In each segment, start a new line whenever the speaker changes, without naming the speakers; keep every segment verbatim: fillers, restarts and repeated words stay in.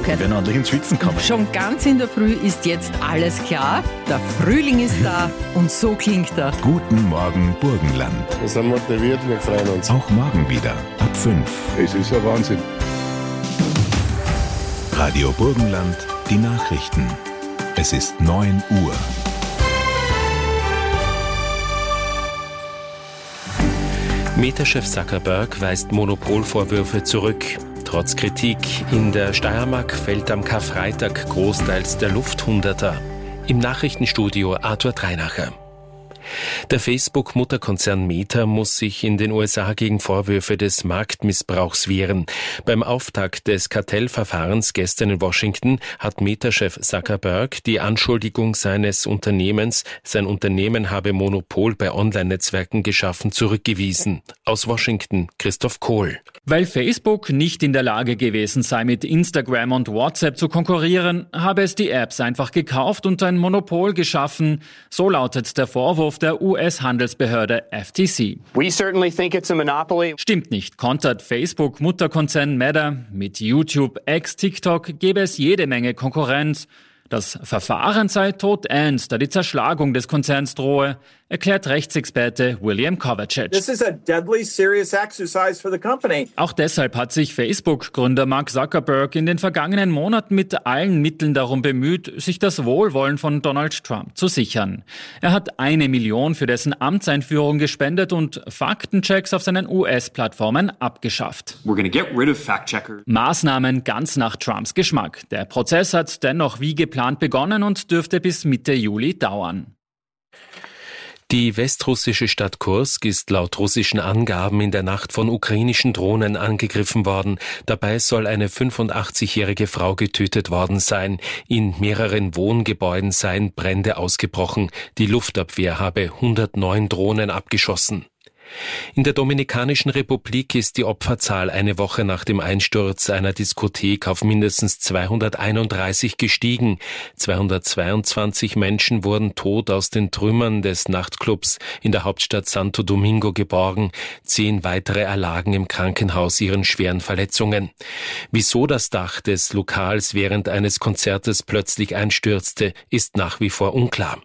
Wir werden ordentlich ins Schwitzen kommen.
Schon ganz in der Früh ist jetzt alles klar. Der Frühling ist da und so klingt er.
Guten Morgen Burgenland.
Wir sind motiviert, wir freuen uns.
Auch morgen wieder ab fünf.
Es ist ja Wahnsinn.
Radio Burgenland, die Nachrichten. Es ist neun Uhr.
Meta-Chef Zuckerberg weist Monopolvorwürfe zurück. Trotz Kritik in der Steiermark fällt am Karfreitag großteils der Lufthunderter. Im Nachrichtenstudio Arthur Dreinacher. Der Facebook-Mutterkonzern Meta muss sich in den U S A gegen Vorwürfe des Marktmissbrauchs wehren. Beim Auftakt des Kartellverfahrens gestern in Washington hat Meta-Chef Zuckerberg die Anschuldigung seines Unternehmens, sein Unternehmen habe Monopol bei Online-Netzwerken geschaffen, zurückgewiesen. Aus Washington Christoph Kohl.
Weil Facebook nicht in der Lage gewesen sei, mit Instagram und WhatsApp zu konkurrieren, habe es die Apps einfach gekauft und ein Monopol geschaffen. So lautet der Vorwurf der U S-Handelsbehörde F T C.
We certainly think it's a monopoly.
Stimmt nicht, kontert Facebook-Mutterkonzern Meta. Mit YouTube, X, TikTok gäbe es jede Menge Konkurrenz. Das Verfahren sei todernst, da die Zerschlagung des Konzerns drohe, erklärt Rechtsexperte William Kovacic.
This is a deadly serious exercise for the company.
Auch deshalb hat sich Facebook-Gründer Mark Zuckerberg in den vergangenen Monaten mit allen Mitteln darum bemüht, sich das Wohlwollen von Donald Trump zu sichern. Er hat eine Million für dessen Amtseinführung gespendet und Faktenchecks auf seinen U S-Plattformen abgeschafft.
We're gonna get rid of fact-checkers.
Maßnahmen ganz nach Trumps Geschmack. Der Prozess hat dennoch wie geplant begonnen und dürfte bis Mitte Juli dauern.
Die westrussische Stadt Kursk ist laut russischen Angaben in der Nacht von ukrainischen Drohnen angegriffen worden. Dabei soll eine fünfundachtzigjährige Frau getötet worden sein. In mehreren Wohngebäuden seien Brände ausgebrochen. Die Luftabwehr habe hundertneun Drohnen abgeschossen. In der Dominikanischen Republik ist die Opferzahl eine Woche nach dem Einsturz einer Diskothek auf mindestens zweihunderteinunddreißig gestiegen. zweihundertzweiundzwanzig Menschen wurden tot aus den Trümmern des Nachtclubs in der Hauptstadt Santo Domingo geborgen. Zehn weitere erlagen im Krankenhaus ihren schweren Verletzungen. Wieso das Dach des Lokals während eines Konzertes plötzlich einstürzte, ist nach wie vor unklar.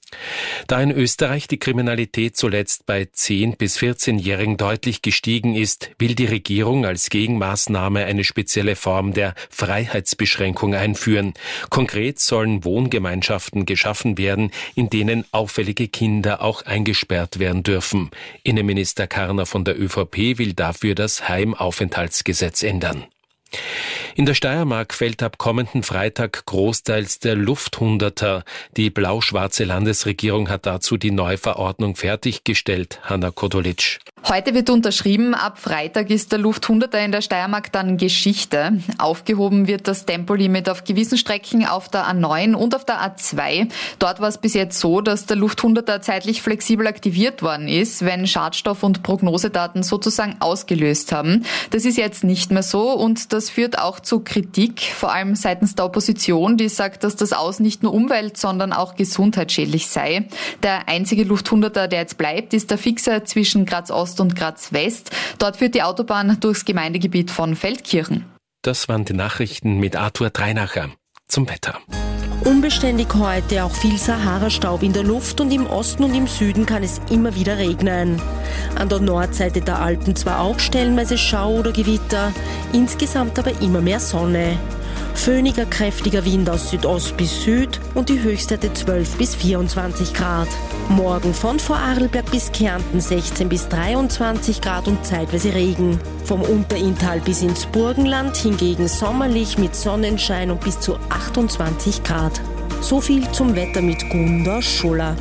Da in Österreich die Kriminalität zuletzt bei zehn- bis vierzehnjährigen deutlich gestiegen ist, will die Regierung als Gegenmaßnahme eine spezielle Form der Freiheitsbeschränkung einführen. Konkret sollen Wohngemeinschaften geschaffen werden, in denen auffällige Kinder auch eingesperrt werden dürfen. Innenminister Karner von der ÖVP will dafür das Heimaufenthaltsgesetz ändern. In der Steiermark fällt ab kommenden Freitag großteils der Lufthunderter. Die blau-schwarze Landesregierung hat dazu die neue Verordnung fertiggestellt. Hanna Kodolitsch.
Heute wird unterschrieben, ab Freitag ist der Lufthunderter in der Steiermark dann Geschichte. Aufgehoben wird das Tempolimit auf gewissen Strecken auf der A neun und auf der A zwei. Dort war es bis jetzt so, dass der Lufthunderter zeitlich flexibel aktiviert worden ist, wenn Schadstoff- und Prognosedaten sozusagen ausgelöst haben. Das ist jetzt nicht mehr so und das führt auch zu Kritik, vor allem seitens der Opposition, die sagt, dass das Aus nicht nur umwelt-, sondern auch gesundheitsschädlich sei. Der einzige Lufthunderter, der jetzt bleibt, ist der Fixer zwischen Graz Ost und Graz West. Dort führt die Autobahn durchs Gemeindegebiet von Feldkirchen.
Das waren die Nachrichten mit Arthur Dreinacher. Zum Wetter.
Unbeständig heute, auch viel Sahara-Staub in der Luft und im Osten und im Süden kann es immer wieder regnen. An der Nordseite der Alpen zwar auch stellenweise Schau oder Gewitter, insgesamt aber immer mehr Sonne. Föhniger, kräftiger Wind aus Südost bis Süd und die Höchstwerte zwölf bis vierundzwanzig Grad. Morgen von Vorarlberg bis Kärnten sechzehn bis dreiundzwanzig Grad und zeitweise Regen. Vom Unterinntal bis ins Burgenland hingegen sommerlich mit Sonnenschein und bis zu achtundzwanzig Grad. So viel zum Wetter mit Gunda Schuller.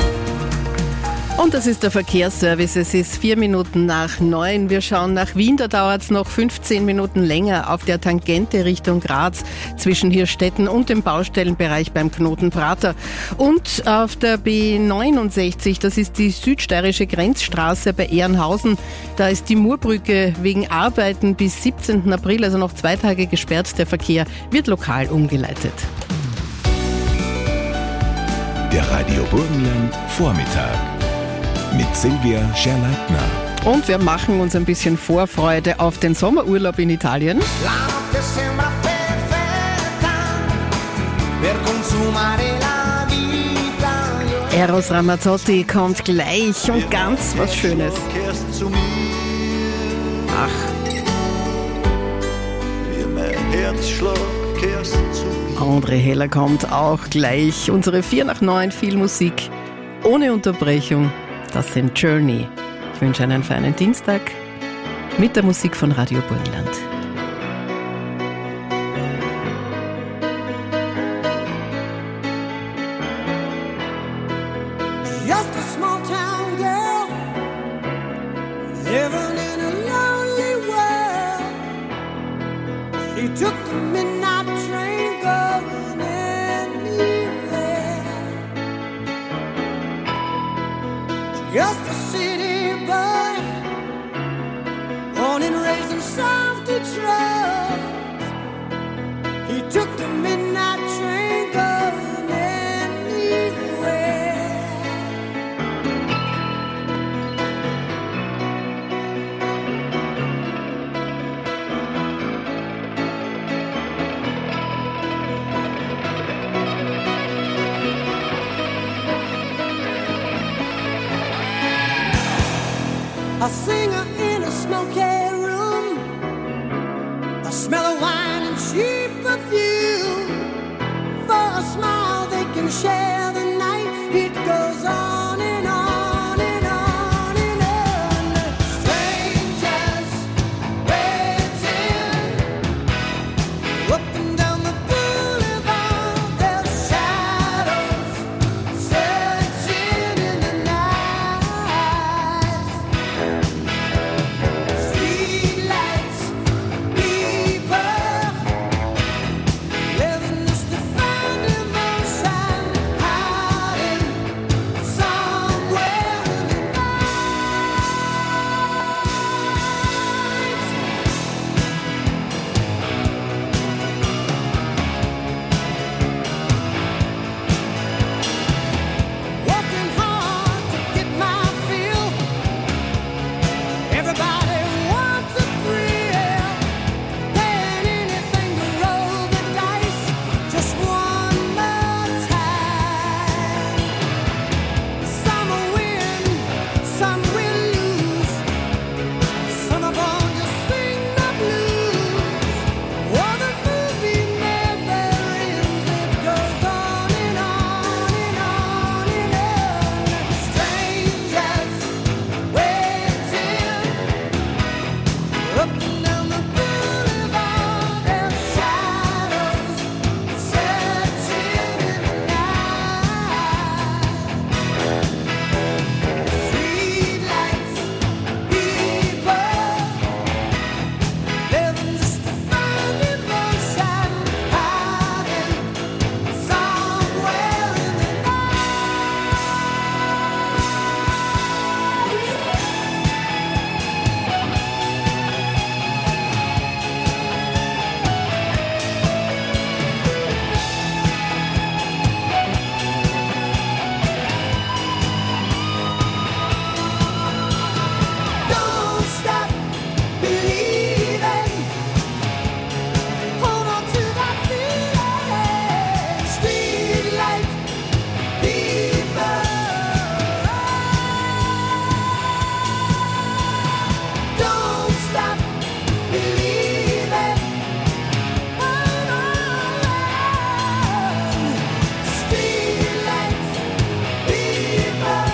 Und das ist der Verkehrsservice. Es ist vier Minuten nach neun. Wir schauen nach Wien. Da dauert es noch fünfzehn Minuten länger auf der Tangente Richtung Graz zwischen Hirstetten und dem Baustellenbereich beim Knoten Prater. Und auf der B neunundsechzig, das ist die südsteirische Grenzstraße bei Ehrenhausen. Da ist die Murbrücke wegen Arbeiten bis siebzehnten April, also noch zwei Tage gesperrt. Der Verkehr wird lokal umgeleitet.
Der Radio Burgenland Vormittag mit Silvia Scherleitner.
Und wir machen uns ein bisschen Vorfreude auf den Sommerurlaub in Italien. Eros Ramazzotti kommt gleich und ganz was Schönes. Ach. André Heller kommt auch gleich. Unsere vier nach neun, viel Musik ohne Unterbrechung. Das sind Journey. Ich wünsche einen feinen Dienstag mit der Musik von Radio Burgenland.
Just a small town girl living in a lonely world. She took the midnight train going anywhere. Just a city boy, born and raised in South Detroit. He took the midnight train going anywhere. A singer in a smoky room, a smell of wine and cheap perfume. For a smile they can share the night. It goes on and on and on and on. Strangers waiting up and down the boulevard. Their shadows searching in the night. Streetlights, people living just to find emotion, hiding somewhere in the working hard to get my fill. Everybody wants a thrill, paying anything to roll the dice just one more time. Some will win, some will lose. Some of them just sing the blues. Oh, the movie never ends. It goes on and on and on and on. Strangers waiting up and down the boulevard. Their shadows searching in the night. Streetlights, people living just to find emotion, hiding somewhere in the Don't stop believing. Hold on to that feeling. Streetlight people. Don't stop believing. Hold on. Streetlight people.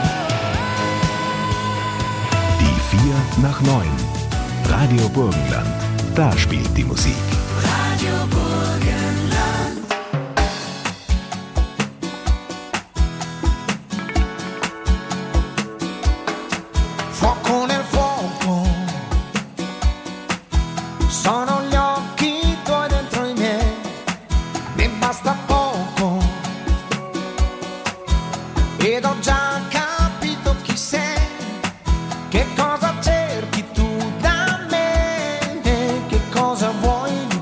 Die vier nach neun. Radio Burgenland. Da spielt die Musik.
Radio Burgenland. Fuoco nel fuoco, sono gli occhi tuoi dentro i miei, mi basta poco, ed ho già capito chi sei, che cosa cerchi tu da me, che cosa vuoi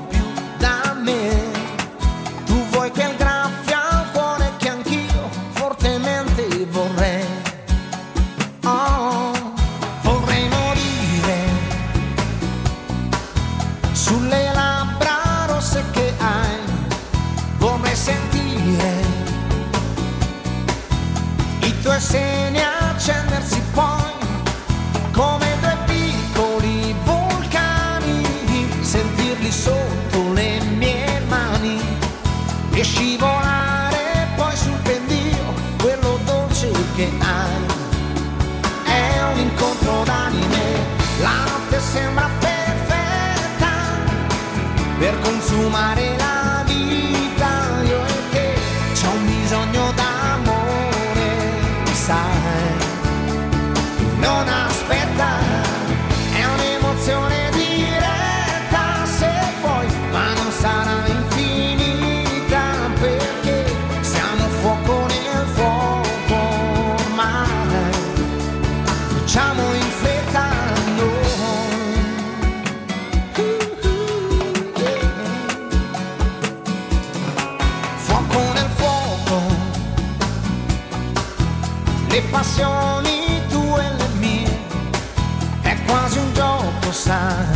due seni accendersi poi come due piccoli vulcani, sentirli sotto le mie mani e scivolare poi sul pendio, quello dolce che hai è un incontro d'anime. La notte sembra perfetta per consumare la vita, io e te c'ho un bisogno d'amore, sai, non aspetta, è un'emozione diretta se vuoi, ma non sarà infinita perché siamo fuoco nel fuoco ormai, facciamo in fretta noi. Fuoco nel fuoco, le passioni tue e le mie, è quasi un gioco, sai,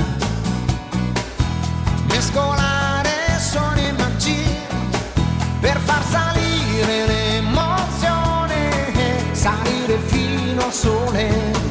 mescolare suoni e magie per far salire l'emozione, salire fino al sole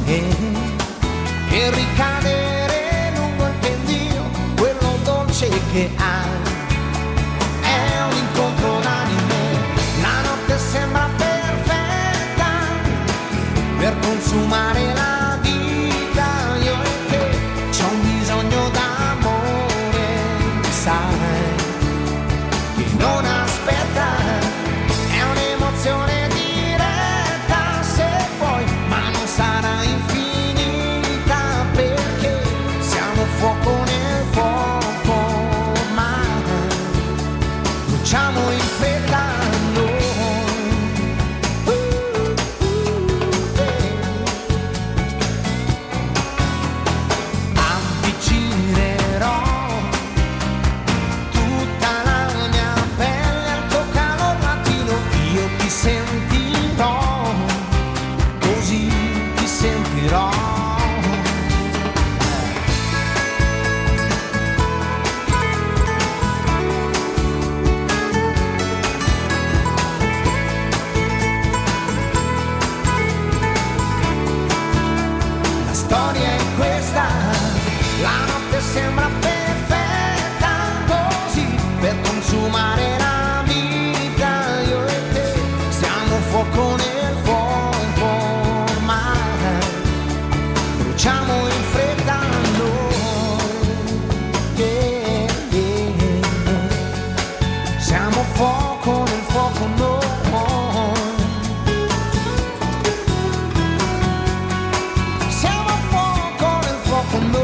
e ricadere lungo il pendio, quello dolce che hai è un incontro d'anime. La notte sembra perfetta per consumare la vita, io e te c'ho un bisogno d'amore, sai, che non aspetta, è un'emozione diretta se vuoi, ma non sarà infinita perché siamo fuoco nel fuoco ormai, facciamo in fretta noi. Avvicinerò tutta la mia pelle al tuo calor latino, io ti sentirò, così ti sentirò. La storia è questa, la notte sembra perfetta così per consumare la vita, io e te siamo fuoco nel fuoco ormai, bruciamo in fretta noi, yeah, yeah. Siamo fuoco nel fuoco noi. Siamo fuoco nel fuoco noi.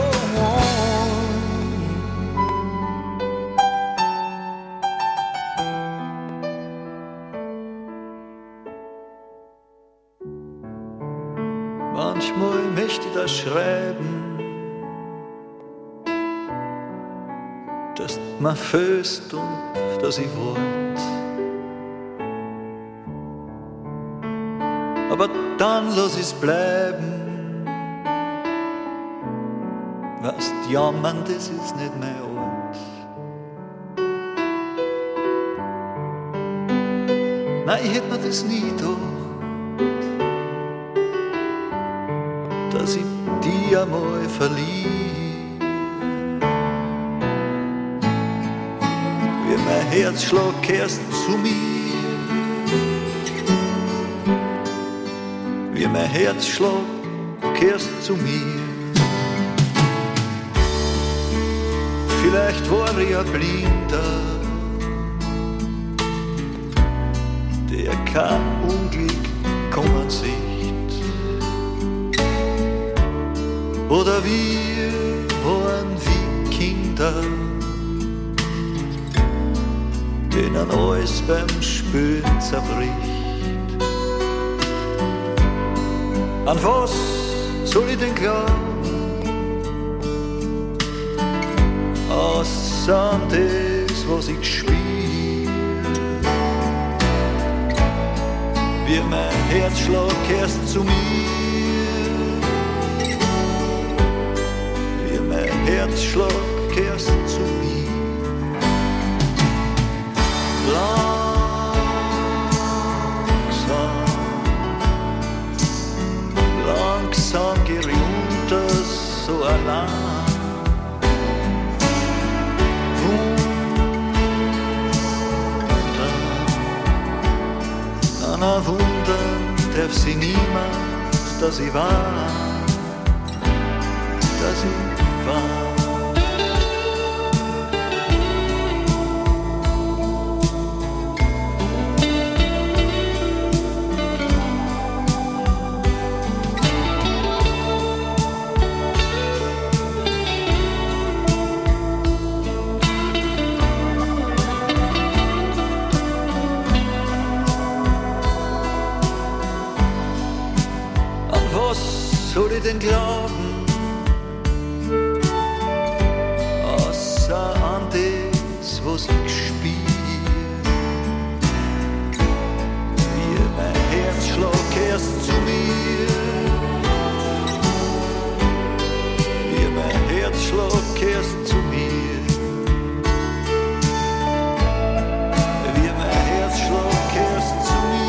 Manchmal möchte ich das schreiben, dass man föst und dass ich wollt. Aber dann lass ich's bleiben, weißt, jammern, das ist nicht mein Ort. Nein, ich hätt mir das nie gedacht, dass ich dich einmal verlieb. Wie mein Herzschlag kehrst zu mir, wie mein Herzschlag kehrst zu mir. Vielleicht war ich ein Blinder, der kein Unglück kommen sieht. Oder wir waren wie Kinder, denen alles beim Spülen zerbricht. An was soll ich denn glauben, außer an das, was ich spiel? Wie mein Herzschlag kehrst zu mir, Herzschlag kehrst zu mir. Langsam so allein. Wunder, an ein Wunder darf sie niemand, dass ich war, dass ich war. Soll ich denn glauben, außer an das, was ich spiel? Wie mein Herzschlag erst zu mir, wie mein Herzschlag erst zu mir, wie mein Herzschlag erst zu mir.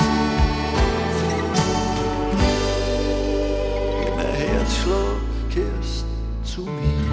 Herzschlag kehrst zu mir.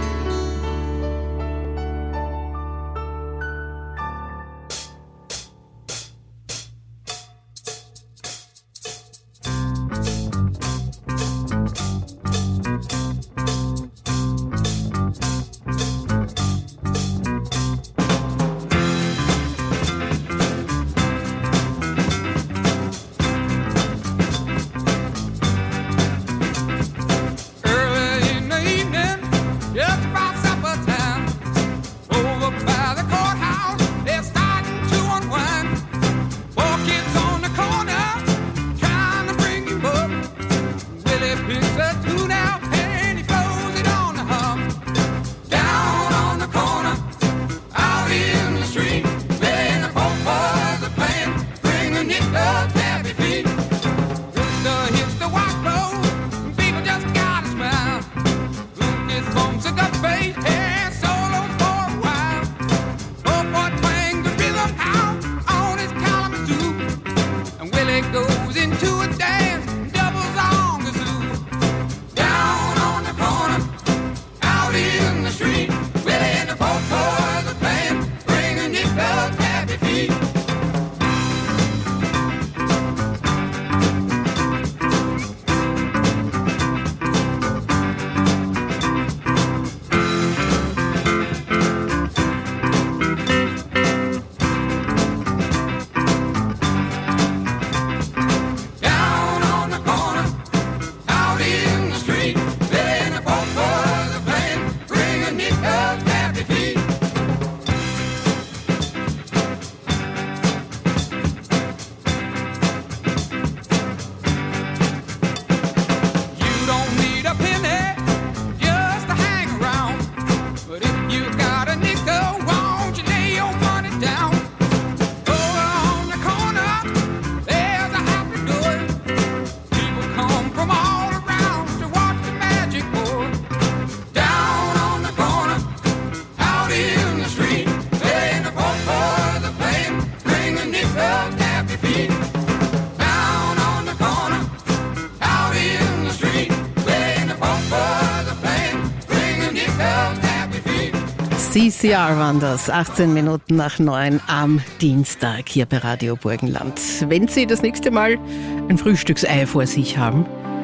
C C R waren das, achtzehn Minuten nach neun am Dienstag hier bei Radio Burgenland. Wenn Sie das nächste Mal ein Frühstücksei vor sich haben,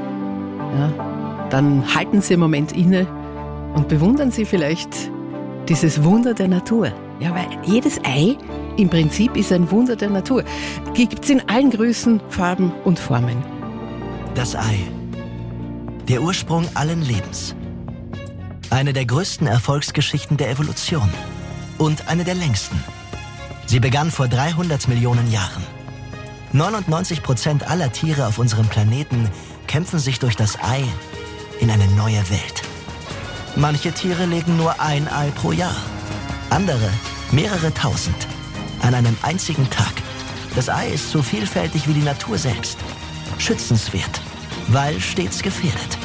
ja, dann halten Sie einen Moment inne und bewundern Sie vielleicht dieses Wunder der Natur. Ja, weil jedes Ei im Prinzip ist ein Wunder der Natur. Die gibt es in allen Größen, Farben und Formen.
Das Ei. Der Ursprung allen Lebens. Eine der größten Erfolgsgeschichten der Evolution. Und eine der längsten. Sie begann vor dreihundert Millionen Jahren. neunundneunzig Prozent aller Tiere auf unserem Planeten kämpfen sich durch das Ei in eine neue Welt. Manche Tiere legen nur ein Ei pro Jahr. Andere mehrere tausend. An einem einzigen Tag. Das Ei ist so vielfältig wie die Natur selbst. Schützenswert, weil stets gefährdet.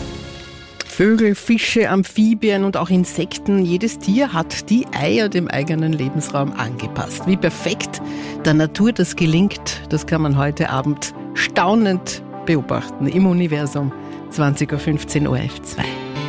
Vögel, Fische, Amphibien und auch Insekten. Jedes Tier hat die Eier dem eigenen Lebensraum angepasst. Wie perfekt der Natur das gelingt, das kann man heute Abend staunend beobachten im Universum. zwanzig Uhr fünfzehn O R F zwei.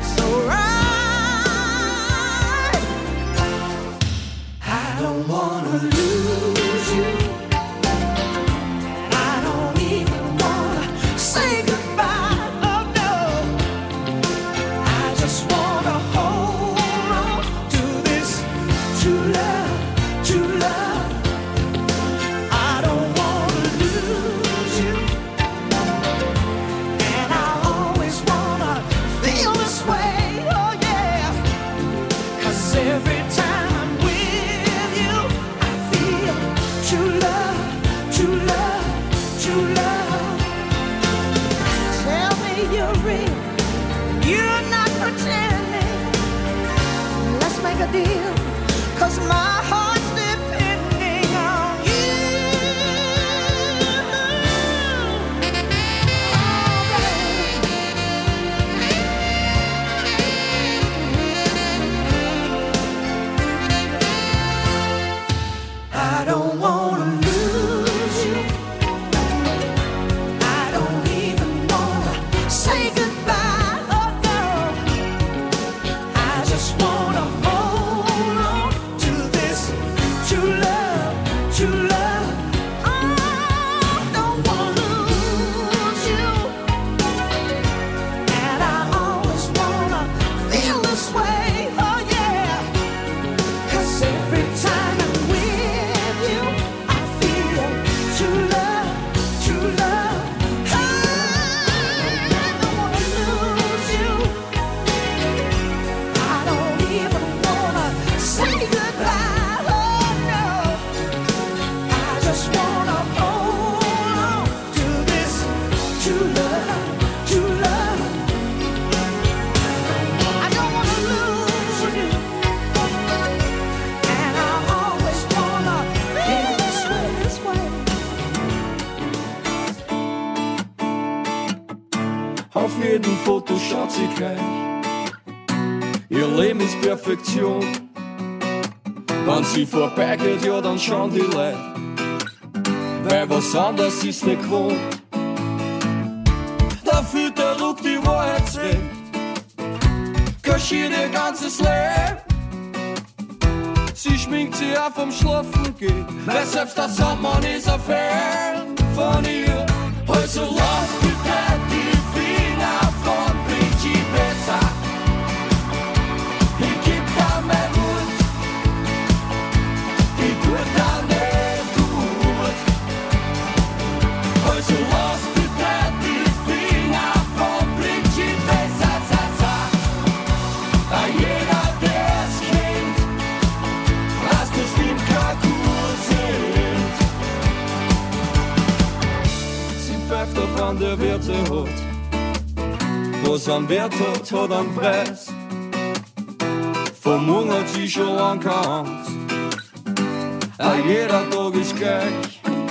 look so right. I don't wanna lose you. I don't even wanna say goodbye. Oh no. I just wanna hold on to this true love, true love. I don't wanna lose you. And I always wanna feel this way. Oh yeah. 'Cause every time I'm with you, I feel true love, true love, true love. Tell me you're real, you're not pretending. Let's make a deal, 'cause my heart's depending on you. I don't wanna lose you. I don't even wanna say goodbye. Oh no. I just wanna hold on to this true love, true love. I don't wanna lose you. And I always wanna feel this way. Oh yeah. 'Cause every time I'm with you, I feel true love, true love. I don't wanna lose you. I don't even wanna say goodbye. Oh no. I just wanna hold on to this true love, true love. I don't wanna lose you. And I always wanna feel this way, this way.
Auf jedem Foto schaut sie gleich. Ihr Leben ist Perfektion. Wenn sie vorbeigeht, ja, dann schauen die Leute. Weil was anderes ist nicht gewohnt. Da fühlt der Look die Wahrheit recht. Kaschiert ihr ganzes Leben. Sie schminkt sich auf vom Schlafen gehen. Weil selbst der Sandmann ist ein Fan von ihr. Also lass bitte die Finger von Principessa. Ich geb da mein Mund. Ich tut da nicht gut. Also lass bitte die Finger von Principessa. Sa, sa. Ah, jeder, der es kennt, lasst es ihm kein Kur sind. Sie pfeift auf an der Werte hat. Was an Wert hat, hat an Preis. Vom Morgen hat sie schon lang keine Angst. Ah, jeder Tag ist gleich.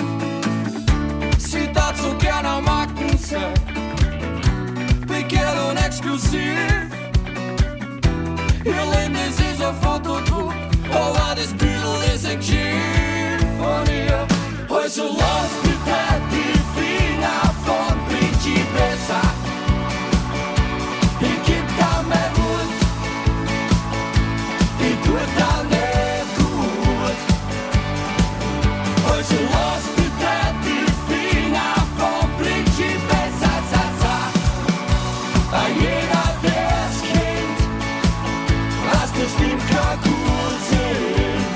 Sie tat so gern am Marken sein. Begehrt und exklusiv. Ihr Leben, das ist ein Fotodruck. Aber das Bild ist ein Geschichte von ihr. Also lass bitte die Finger von Principessa. Ich geb da mein Mund. Ich tut da nicht gut. Also lass bitte die Finger von Principessa. Sa, sa. Ah, jeder, der es kennt, lasst es ihm kein Kur sind.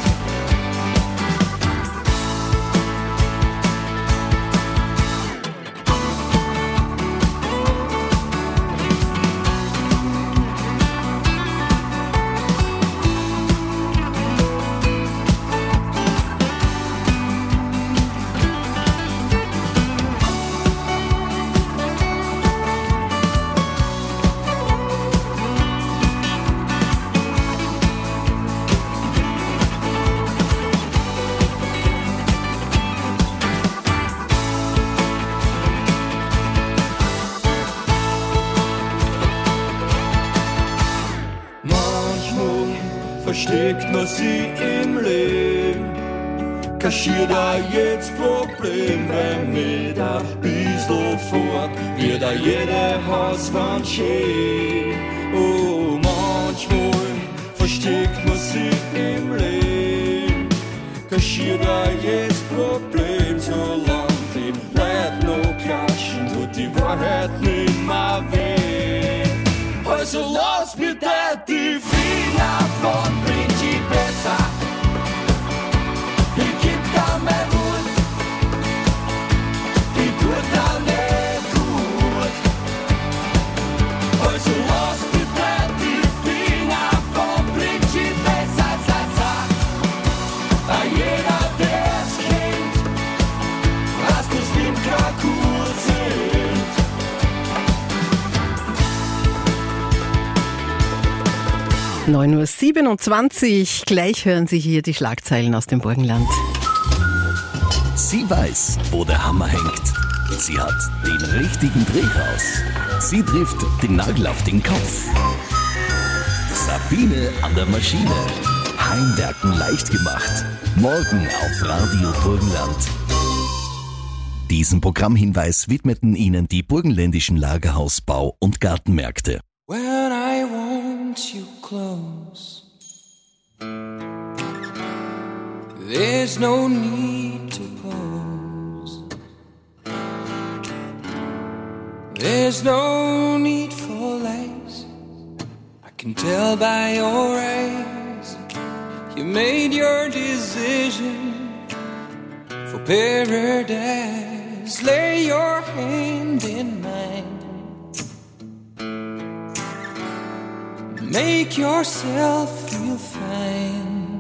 versteckt man sie im Leben. Kaschiert auch jetzt Problem, wenn mit ein bisschen fort wird auch jede Hauswand schön Oh, manchmal versteckt man sich im Leben, kaschiert auch jedes Problem, solange die Leute noch klatschen, tut die Wahrheit nimmer weh. Also lass bitte die Finger von Principessa, ich geb da mein Mut, die tut da nicht gut. Also lass bitte die Finger von Principessa, sa, sa. A jeder, der's kennt, was das in Krakur sind.
neun Uhr siebenundzwanzig, gleich hören Sie hier die Schlagzeilen aus dem Burgenland.
Sie weiß, wo der Hammer hängt. Sie hat den richtigen Dreh raus. Sie trifft den Nagel auf den Kopf. Sabine an der Maschine. Heimwerken leicht gemacht. Morgen auf Radio Burgenland. Diesen Programmhinweis widmeten Ihnen die burgenländischen Lagerhausbau- und Gartenmärkte.
When I want you close, there's no need to pose. There's no need for lies. I can tell by your eyes you made your decision for paradise. Lay your hand in mine. Make yourself feel fine,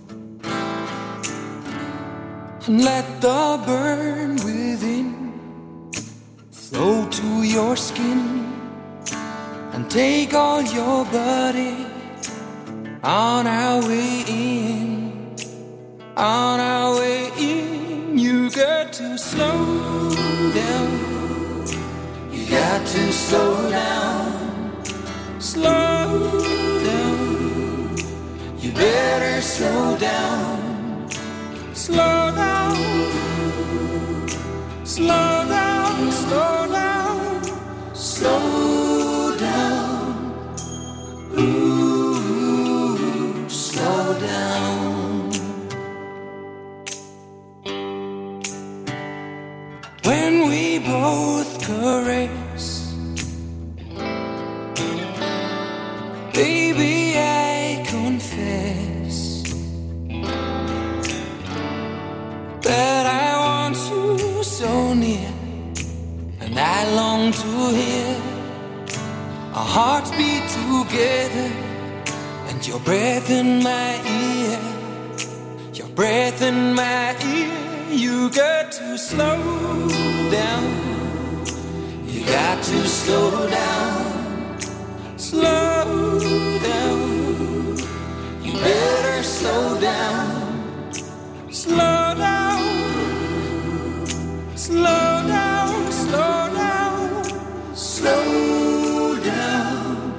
and let the burn within flow to your skin, and take all your body on our way in, on our way in. You got to slow down, you got to slow down. Slow down, you better slow down. Slow down, slow down, slow down, slow down. Ooh, slow down. When we both caress, baby, I confess that I want you so near, and I long to hear our hearts beat together, and your breath in my ear, your breath in my ear. You got to slow down, you got to slow down. Slow down, you better slow down. Slow down, slow down, slow down, slow down.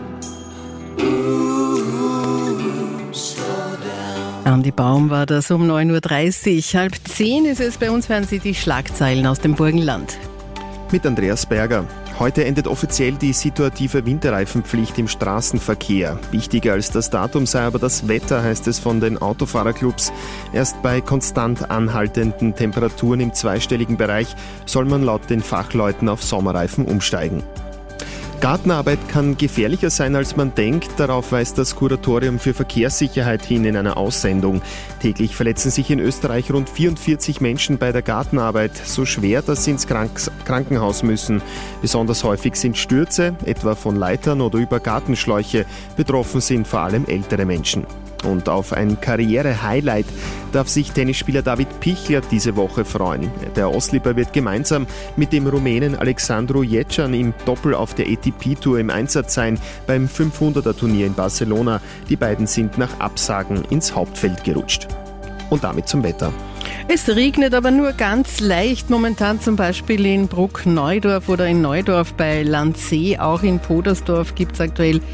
Ooh, slow down.
Andi Baum war das um neun Uhr dreißig. Halb zehn ist es bei uns, hören Sie die Schlagzeilen aus dem Burgenland.
Mit Andreas Berger. Heute endet offiziell die situative Winterreifenpflicht im Straßenverkehr. Wichtiger als das Datum sei aber das Wetter, heißt es von den Autofahrerclubs. Erst bei konstant anhaltenden Temperaturen im zweistelligen Bereich soll man laut den Fachleuten auf Sommerreifen umsteigen. Gartenarbeit kann gefährlicher sein, als man denkt. Darauf weist das Kuratorium für Verkehrssicherheit hin in einer Aussendung. Täglich verletzen sich in Österreich rund vierundvierzig Menschen bei der Gartenarbeit. So schwer, dass sie ins Krank- Krankenhaus müssen. Besonders häufig sind Stürze, etwa von Leitern oder über Gartenschläuche. Betroffen sind vor allem ältere Menschen. Und auf ein Karriere-Highlight darf sich Tennisspieler David Pichler diese Woche freuen. Der Ostlieber wird gemeinsam mit dem Rumänen Alexandru Jecjan im Doppel auf der A T P-Tour im Einsatz sein beim fünfhunderter-Turnier in Barcelona. Die beiden sind nach Absagen ins Hauptfeld gerutscht. Und damit zum Wetter.
Es regnet aber nur ganz leicht momentan, zum Beispiel in Bruck-Neudorf oder in Neudorf bei Landsee. Auch in Podersdorf gibt es aktuell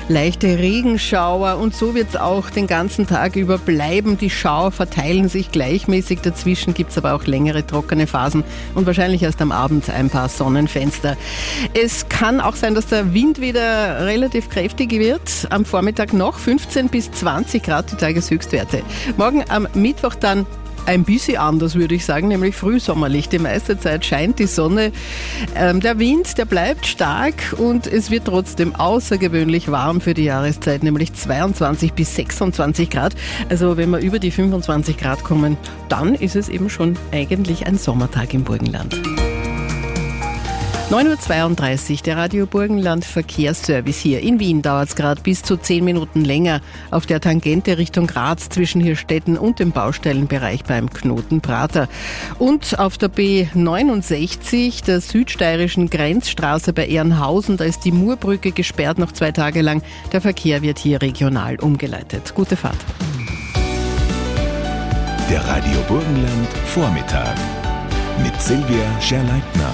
leichte Regenschauer und so wird es auch den ganzen Tag über bleiben. Die Schauer verteilen sich gleichmäßig, dazwischen gibt es aber auch längere trockene Phasen und wahrscheinlich erst am Abend ein paar Sonnenfenster. Es kann auch sein, dass der Wind wieder relativ kräftig wird. Am Vormittag noch fünfzehn bis zwanzig Grad die Tageshöchstwerte. Morgen am Mittwoch dann ein bisschen anders, würde ich sagen, nämlich frühsommerlich. Die meiste Zeit scheint die Sonne. Ähm, der Wind, der bleibt stark und es wird trotzdem außergewöhnlich warm für die Jahreszeit, nämlich zweiundzwanzig bis sechsundzwanzig Grad. Also wenn wir über die fünfundzwanzig Grad kommen, dann ist es eben schon eigentlich ein Sommertag im Burgenland. neun Uhr zweiunddreißig, der Radio Burgenland Verkehrsservice hier. In Wien dauert es gerade bis zu zehn Minuten länger auf der Tangente Richtung Graz zwischen Hirstetten und dem Baustellenbereich beim Knoten Prater. Und auf der B neunundsechzig, der südsteirischen Grenzstraße bei Ehrenhausen, da ist die Murbrücke gesperrt noch zwei Tage lang. Der Verkehr wird hier regional umgeleitet. Gute Fahrt.
Der Radio Burgenland Vormittag mit Silvia Scherleitner.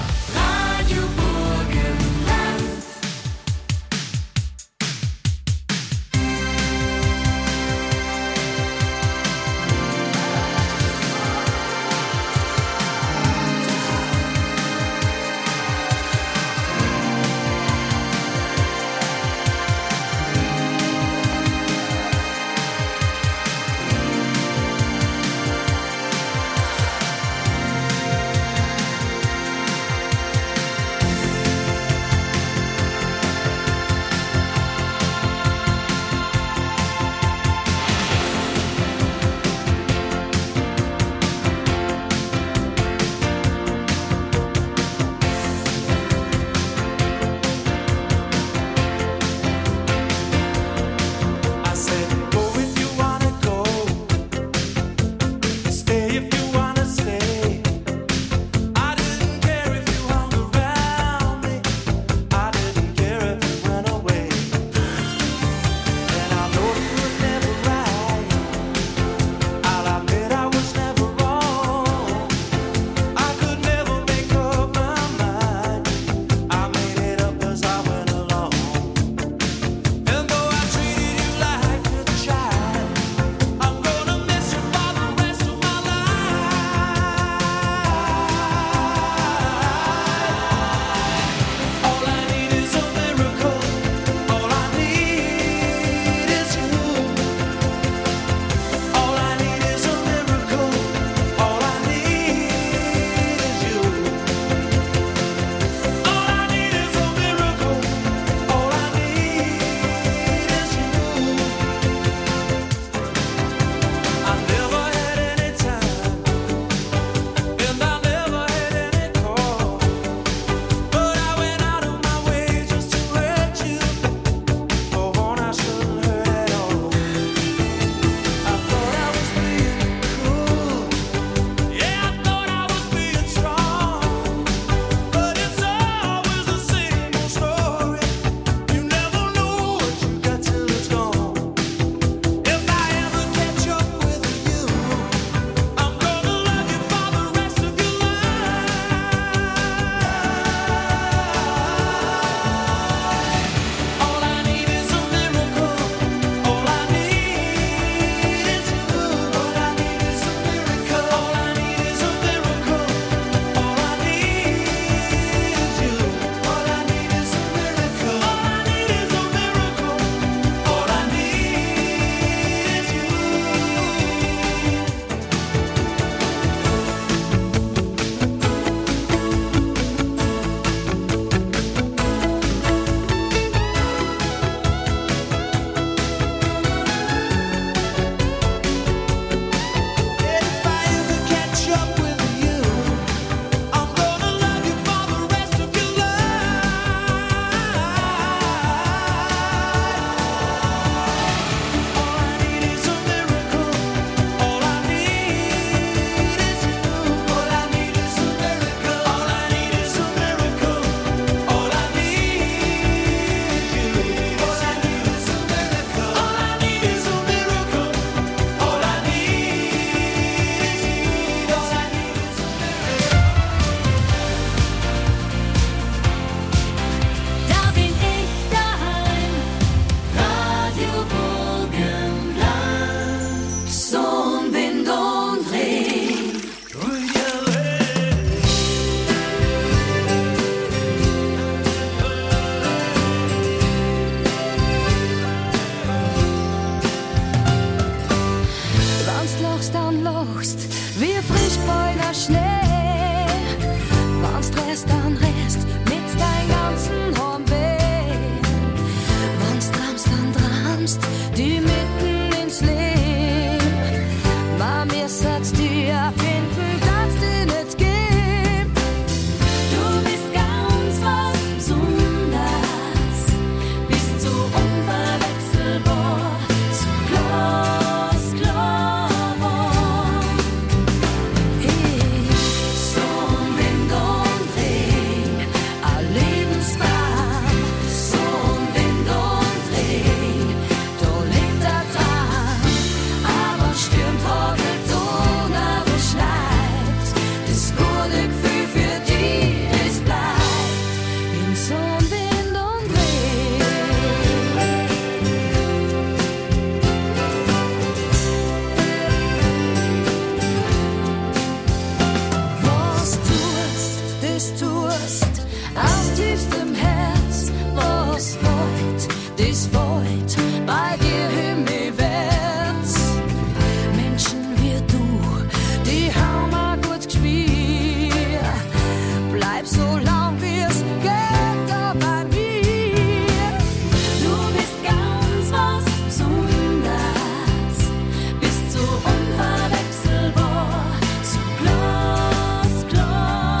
das fällt bei dir himmelwärts. Menschen wie du, die haben ein gut gespielt. Bleib so lang wie es geht da bei mir. Du bist ganz was Besonderes, bist so unverwechselbar, so glasklar.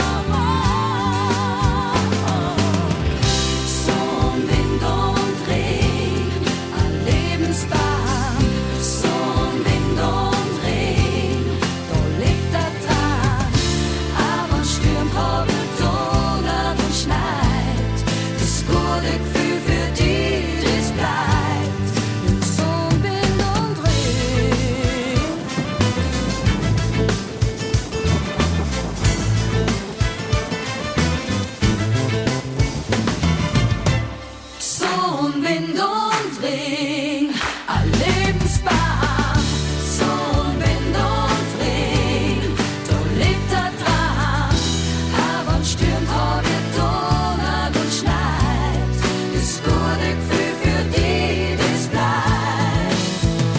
Sonn, Wind und Regen, ein Lebensbahn. Sonn, Wind und Regen, da liegt der Tag. Aber stürmt, hagelt, donnert und schneit, das gute Gefühl für die, das bleibt. In Sonn, Wind und Regen. Sonn, Wind und Regen, ein Lebensbahn. Sonn, Wind und Regen, da lebt der Traum. Aber stürmt, hagelt, donnert und schneit, das gute Gefühl für die, das bleibt.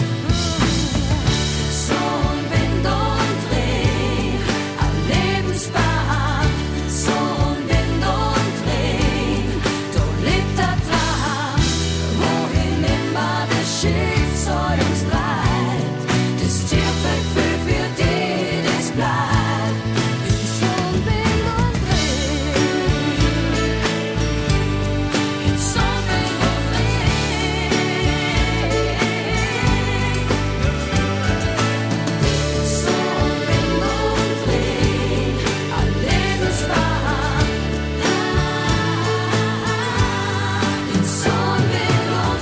Sonn, Wind und Regen, ein Lebensbahn. Sonn, Wind und Regen, da lebt der Traum. Wohin immer das Schicksal uns treibt, das tiefe Gefühl für die, das bleibt. In Sonn, Wind und Regen. In Sonn, Wind und Regen. Sonn, Wind und Regen, ein Lebensbahn. In Sonn, Wind und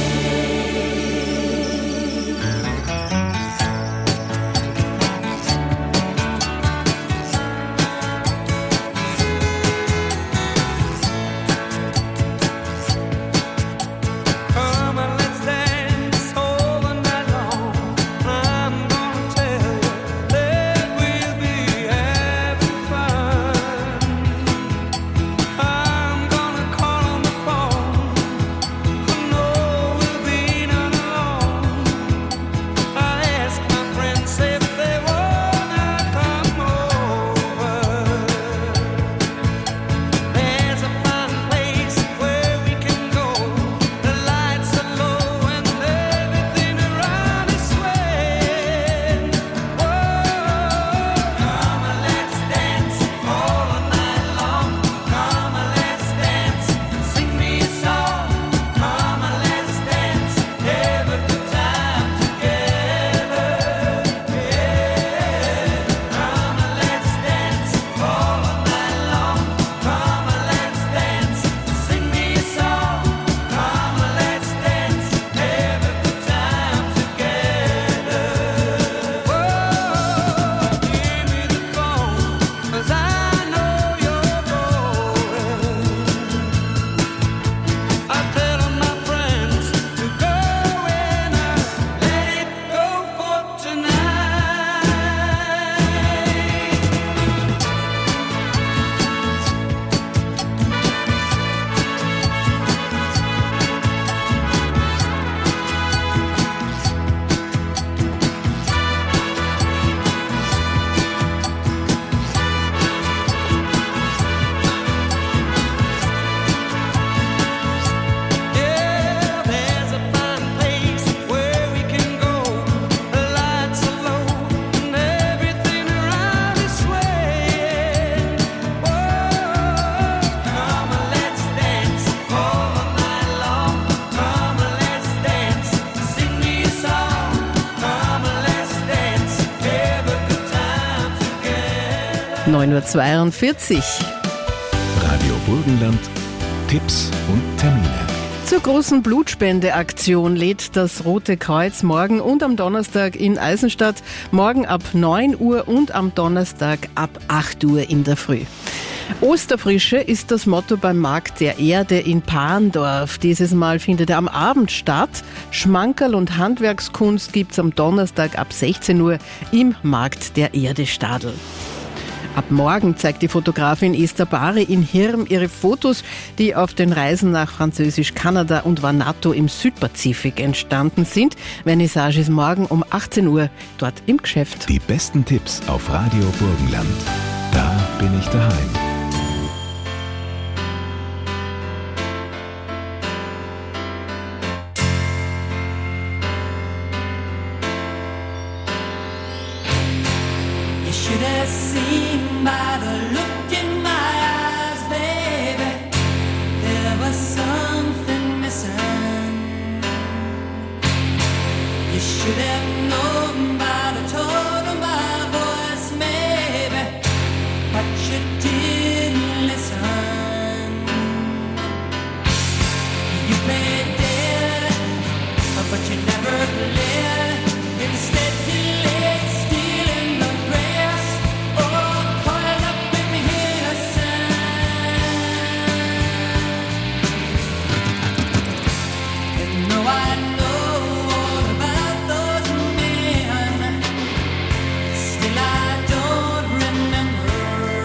Come and let's dance all the night long. I'm gonna tell you that we'll be having fun. I'm gonna call on the phone. I know we'll be not alone. I asked my friends if they wanna come over. There's a fine place where we can go. The lights are low and everything around is swaying. Whoa, come and let's dance all night long. Come and let's dance, sing me a song. Come and let's dance, have a good time together. Yeah, come and let's dance all night long. Come and let's dance, sing me a song. Come and let's dance, have a good time together. Whoa, give me the phone, 'cause I know you're going. I tell all my friends to go and I let it go for tonight. Yeah, there's a fine place where we can go. The lights are low and everything around is swaying. Whoa, come and let's dance all night long. Come and let's dance, sing me a song. Come and let's dance, have a good time together.
neun Uhr zweiundvierzig.
Radio Burgenland, Tipps und Termine.
Zur großen Blutspendeaktion lädt das Rote Kreuz morgen und am Donnerstag in Eisenstadt. Morgen ab neun Uhr und am Donnerstag ab acht Uhr in der Früh. Osterfrische ist das Motto beim Markt der Erde in Parndorf. Dieses Mal findet er am Abend statt. Schmankerl und Handwerkskunst gibt's am Donnerstag ab sechzehn Uhr im Markt der Erde Stadl. Ab morgen zeigt die Fotografin Esther Bari in Hirm ihre Fotos, die auf den Reisen nach Französisch-Kanada und Vanuatu im Südpazifik entstanden sind. Vernissage ist morgen um achtzehn Uhr dort im Geschäft.
Die besten Tipps auf Radio Burgenland. Da bin ich daheim.
You should have seen by the look in my eyes, baby, there was something missing. You should have known by the tone of my voice, maybe, but you didn't listen. You played dead, but you never played. Instead you laid still in the grass, oh, coiled up in the innocence. And though I know all about those men, still I don't remember.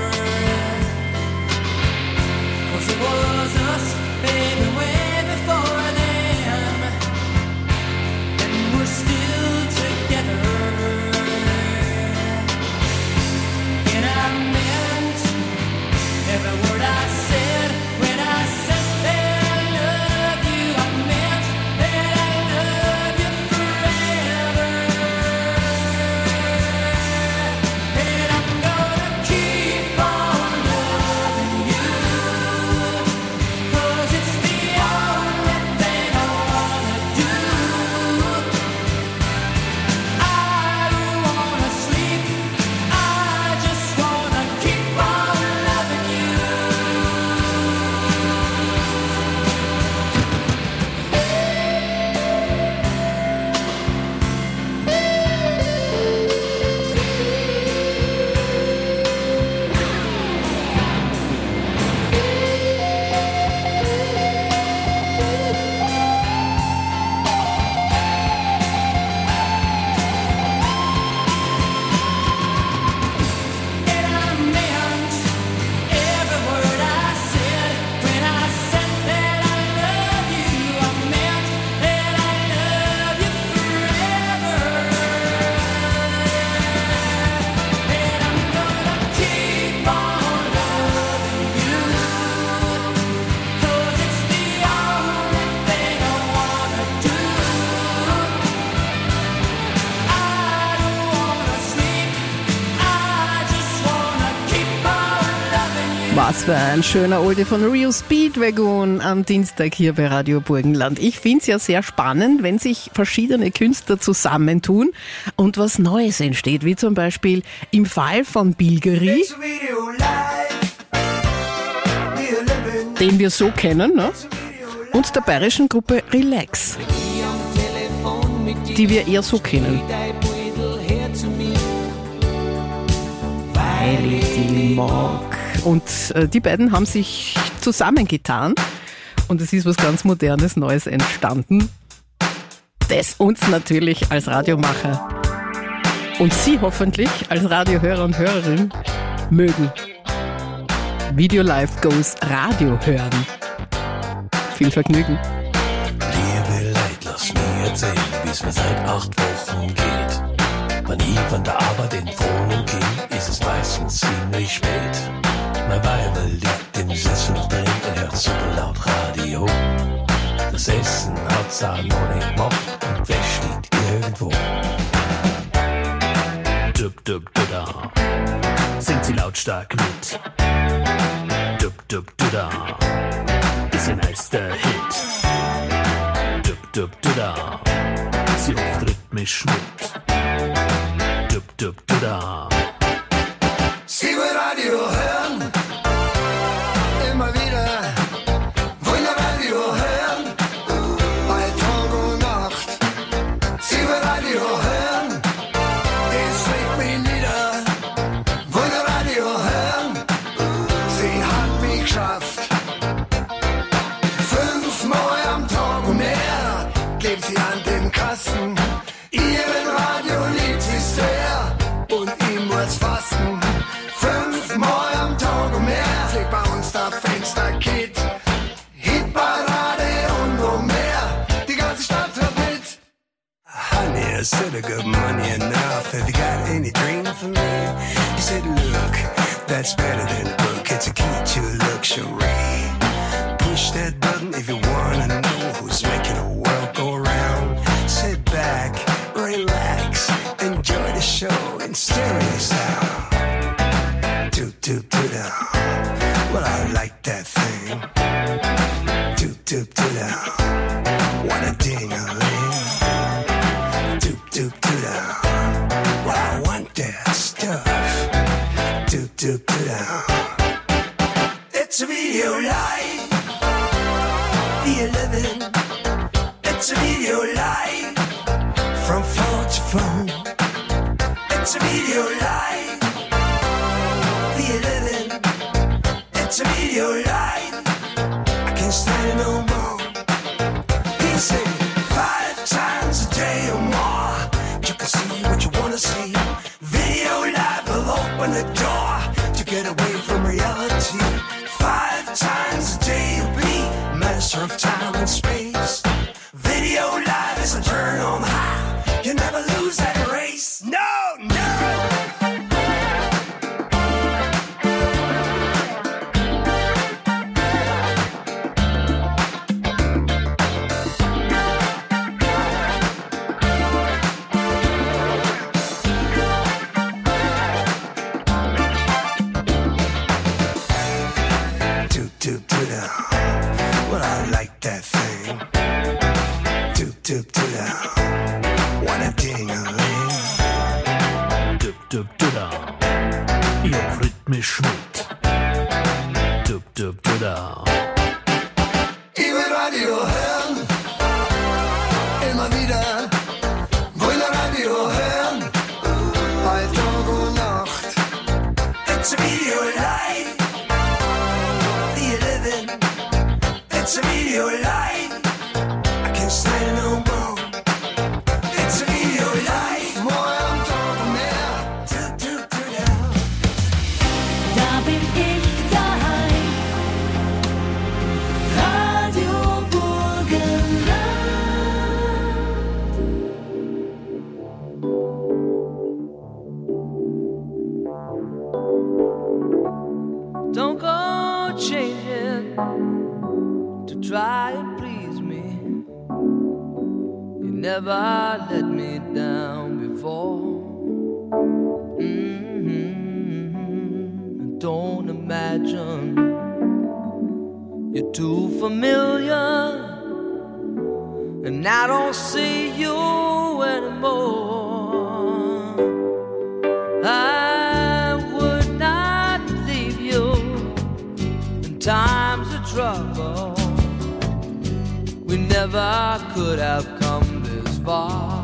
'Cause it was us, baby, way before them, and we're still together. And I meant every word I said when I said that I love you. I meant that I love you forever. And I'm gonna keep on loving you, 'cause it's the only thing I wanna do. I don't wanna sleep, I just wanna keep on loving you. And I meant every word I said when I said that I love you. I meant that I love you forever. And I'm gonna keep on loving you, 'cause it's the only thing I wanna do. I don't wanna sleep, I just wanna keep on loving you.
Was für ein schöner Oldie von Rio Speedwagon am Dienstag hier bei Radio Burgenland. Ich finde es ja sehr spannend, wenn sich verschiedene Künstler zusammentun und was Neues entsteht, wie zum Beispiel im Fall von Bilgeri, den wir so kennen, ne? Und der bayerischen Gruppe Relax, die wir eher so kennen. Weil ich die mag. Und äh, die beiden haben sich zusammengetan und es ist was ganz Modernes, Neues entstanden, das uns natürlich als Radiomacher und Sie hoffentlich als Radiohörer und Hörerin mögen. Video Live Goes Radio hören. Viel Vergnügen.
Liebe Leid, lass mir erzählen, wie's mir seit acht Wochen geht. Wenn ich von der Arbeit in Wohnung gehe, ist es meistens ziemlich spät. Mein Weibel liegt im Sessel drin und hört super laut Radio. Das Essen hat's auch noch nicht gemacht und Wäsche liegt irgendwo. Dub, dub, du da, singt sie lautstark mit. Dub, dub, du da, ist ihr nächster Hit. Dub, dub, du da, sie ruft rhythmisch mit. Dub, dub, du da.
Sie will Radio hören, immer wieder, wollen Radio hören, bei Tag und Nacht. Sie will Radio hören, das regt mich nieder, wollen Radio hören, sie hat mich geschafft. Fünfmal am Tag und mehr, klebt sie an dem Kasten, ihren Radio liebt sie sehr und ich muss fasten. Fünf
said I got money enough. Have you got any dream for me? He said, look, that's better than a book. It's a key to luxury. Push that button if you wanna know who's making the world go round. Sit back, relax, enjoy the show in stereo sound. Doop doop doop down. Well, I like that thing. Doop doop doop down. What a ding-a-ling. Doop doop doop down. Well, I want that stuff. Doop doop doop down. It's a video life. The living. It's a video life. From phone to phone. It's a video life. The living. It's a video life. I can't stand it no more. He said five times a day or more. You can see what you wanna see. Video live will open the door to get away from reality. Five times a day you'll be master of time and space. Video live is a turn on high. You never lose that race. No, no. Well, I like that thing. Doop doop doop down. What a ding-a-ling.
Doop doop doop down. Ihr rhythmisch mit. Doop doop doop down.
Ich will Radio hören. Immer wieder. Will Radio hören. Bei Tag und Nacht. It's a video live. It's a video life. I can't stand no more. It's a video life. More am Tag mehr. Du, du, du, da.
Da bin ich daheim. Radio Burgenland. Don't go changing to try and please me. You never let me down before. Mm-hmm. Don't imagine you're too familiar, and I don't see you anymore. I would not leave you in times of trouble. We never could have come this far.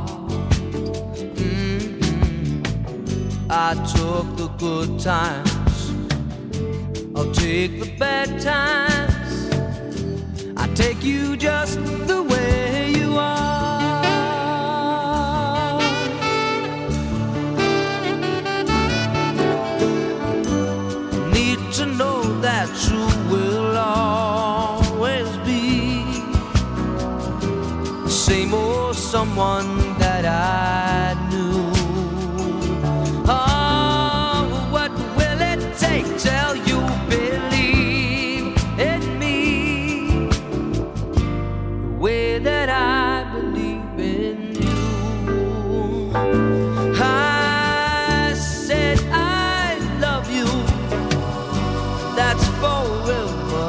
Mm-hmm. I took the good times, I'll take the bad times. I take you just the way you are. Need to know that you will always be same old someone that I knew. Oh, what will it take till you believe in me the way that I believe in you? I said I love you, that's forever.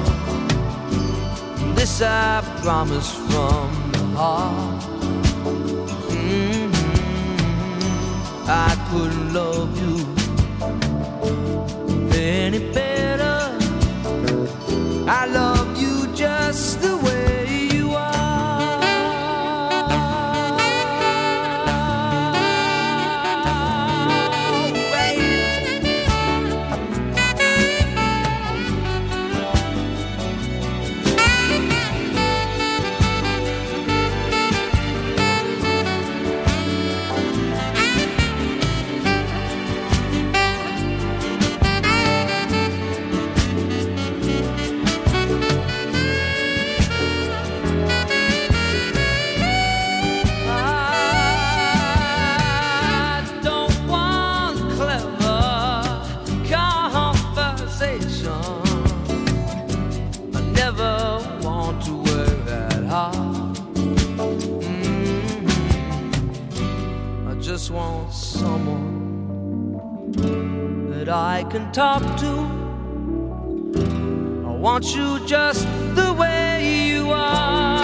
This I promise from heart. Mm-hmm. I couldn't love you any better. I love you just the way you are.
just want someone that I can talk to. I want you just the way you are.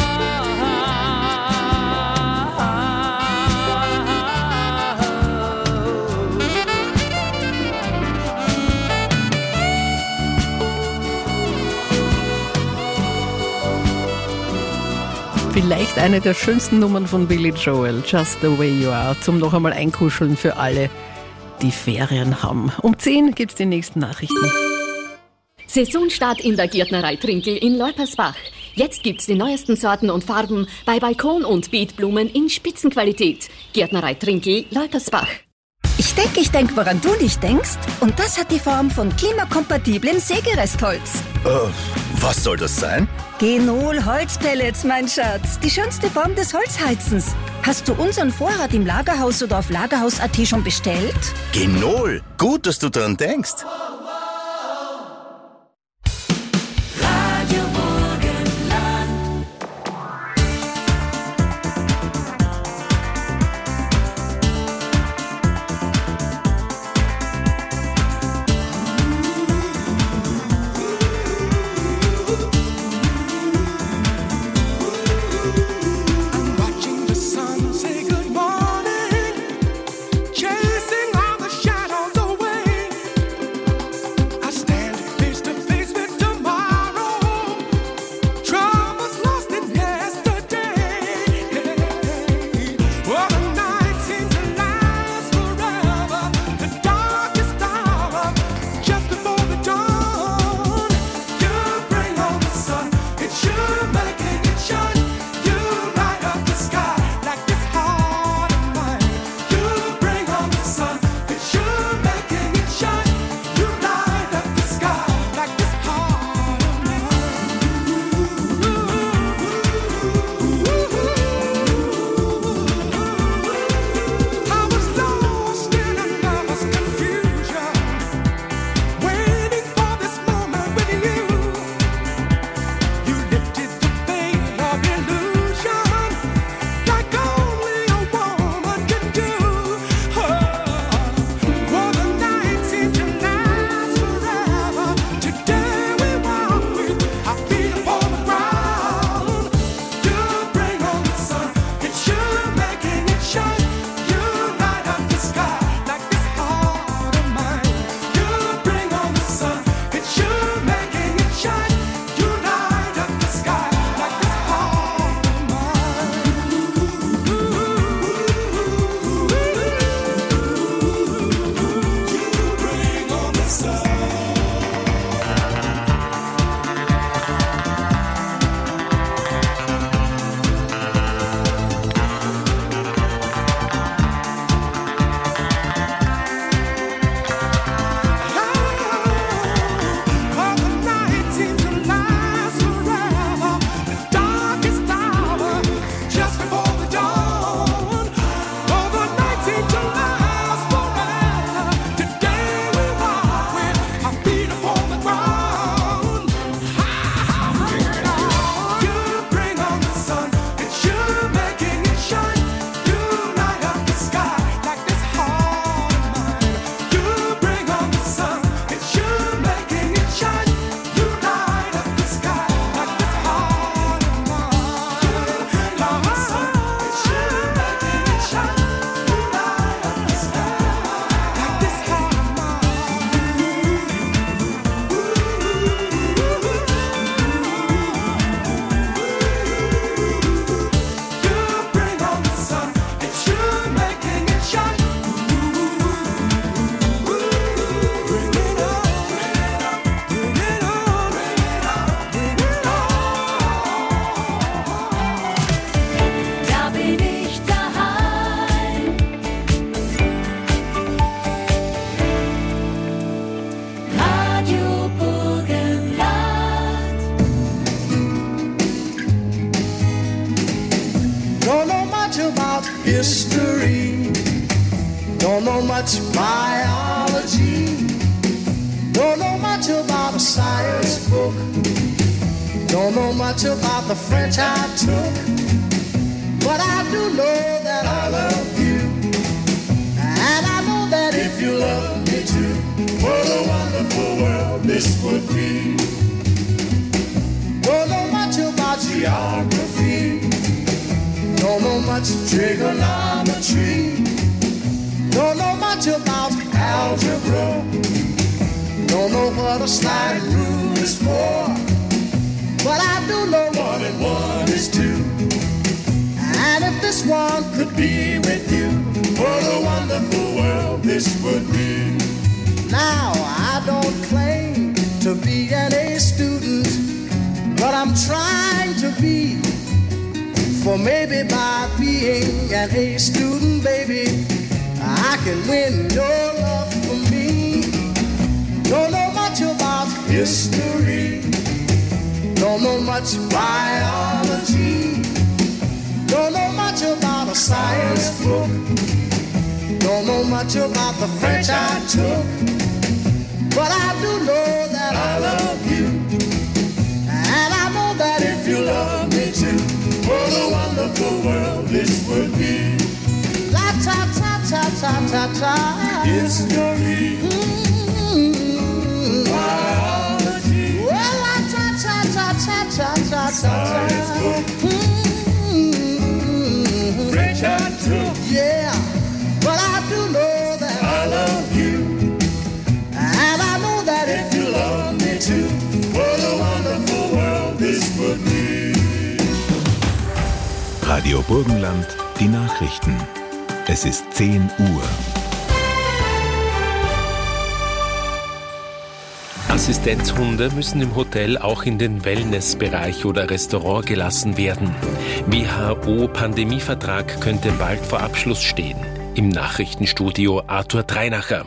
Vielleicht eine der schönsten Nummern von Billy Joel, Just the Way You Are, zum noch einmal einkuscheln für alle, die Ferien haben. Um zehn gibt's die nächsten Nachrichten.
Saisonstart in der Gärtnerei Trinkel in Leupersbach. Jetzt gibt's die neuesten Sorten und Farben bei Balkon- und Beetblumen in Spitzenqualität. Gärtnerei Trinkel, Leupersbach.
Ich denke, ich denke, woran du nicht denkst. Und das hat die Form von klimakompatiblem Sägerestholz.
Äh, was soll das sein?
Genol Holzpellets, mein Schatz. Die schönste Form des Holzheizens. Hast du unseren Vorrat im Lagerhaus oder auf lagerhaus punkt at schon bestellt?
Genol, gut, dass du daran denkst.
history. Don't know much biology. Don't know much about a science book. Don't know much about the French I took. But I do know that I love you. world this would be. Don't know much about geography. Don't know much trigonometry. Don't know much about algebra. Don't know what a slide rule is for. But I do know one and one is two. And if this one could be with you, what a wonderful world this would be. Now, I don't claim to be an A student, but I'm trying to be. For maybe by being an A student, baby, I can win your love for me. Don't know much about history. Don't know much biology. Don't know much about a science book. Don't know much about the French I took. But I do know that I love you. And I know that if you love me too, what a wonderful world this would be. La ta ta ta ta ta ta. History. Mm-hmm. Biology. Well, la ta ta ta ta ta ta ta. Science book. Mm-hmm. French I took. Yeah, but I do know that I love you. And I know that if you love me too, what a wonderful world this would be.
Radio Burgenland, die Nachrichten. Es ist zehn Uhr. Assistenzhunde müssen im Hotel auch in den Wellnessbereich oder Restaurant gelassen werden. W H O-Pandemievertrag könnte bald vor Abschluss stehen. Im Nachrichtenstudio Arthur Dreinacher.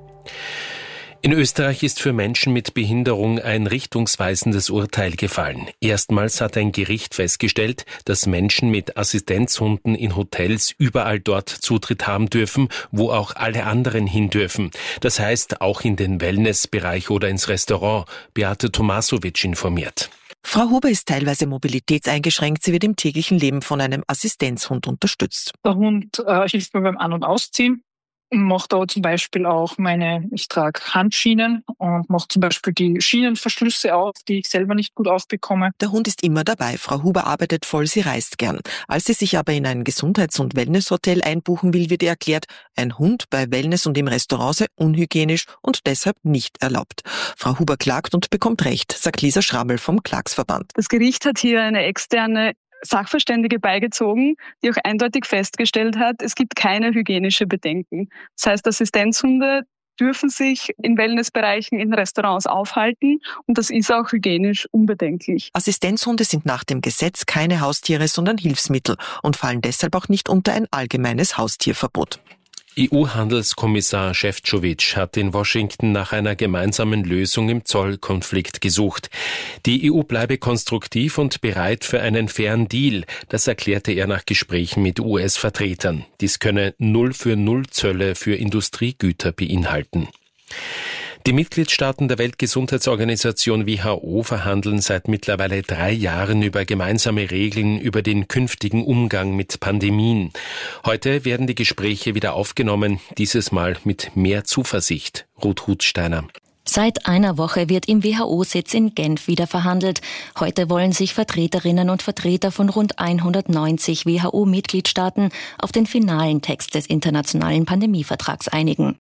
In Österreich ist für Menschen mit Behinderung ein richtungsweisendes Urteil gefallen. Erstmals hat ein Gericht festgestellt, dass Menschen mit Assistenzhunden in Hotels überall dort Zutritt haben dürfen, wo auch alle anderen hin dürfen. Das heißt auch in den Wellnessbereich oder ins Restaurant. Beate Tomasowitsch informiert.
Frau Huber ist teilweise mobilitätseingeschränkt. Sie wird im täglichen Leben von einem Assistenzhund unterstützt.
Der Hund äh, hilft mir beim An- und Ausziehen. Macht aber zum Beispiel auch meine, ich trage Handschienen und mache zum Beispiel die Schienenverschlüsse auf, die ich selber nicht gut aufbekomme.
Der Hund ist immer dabei. Frau Huber arbeitet voll, sie reist gern. Als sie sich aber in ein Gesundheits- und Wellnesshotel einbuchen will, wird ihr erklärt, ein Hund bei Wellness und im Restaurant sei unhygienisch und deshalb nicht erlaubt. Frau Huber klagt und bekommt Recht, sagt Lisa Schrammel vom Klagsverband.
Das Gericht hat hier eine externe Sachverständige beigezogen, die auch eindeutig festgestellt hat, es gibt keine hygienische Bedenken. Das heißt, Assistenzhunde dürfen sich in Wellnessbereichen, in Restaurants aufhalten und das ist auch hygienisch unbedenklich.
Assistenzhunde sind nach dem Gesetz keine Haustiere, sondern Hilfsmittel und fallen deshalb auch nicht unter ein allgemeines Haustierverbot.
E U-Handelskommissar Šefčovič hat in Washington nach einer gemeinsamen Lösung im Zollkonflikt gesucht. Die E U bleibe konstruktiv und bereit für einen fairen Deal, das erklärte er nach Gesprächen mit U S-Vertretern. Dies könne Null für Null Zölle für Industriegüter beinhalten. Die Mitgliedstaaten der Weltgesundheitsorganisation W H O verhandeln seit mittlerweile drei Jahren über gemeinsame Regeln über den künftigen Umgang mit Pandemien. Heute werden die Gespräche wieder aufgenommen, dieses Mal mit mehr Zuversicht. Ruth Hutsteiner.
Seit einer Woche wird im W H O-Sitz in Genf wieder verhandelt. Heute wollen sich Vertreterinnen und Vertreter von rund hundertneunzig W H O-Mitgliedstaaten auf den finalen Text des internationalen Pandemievertrags einigen.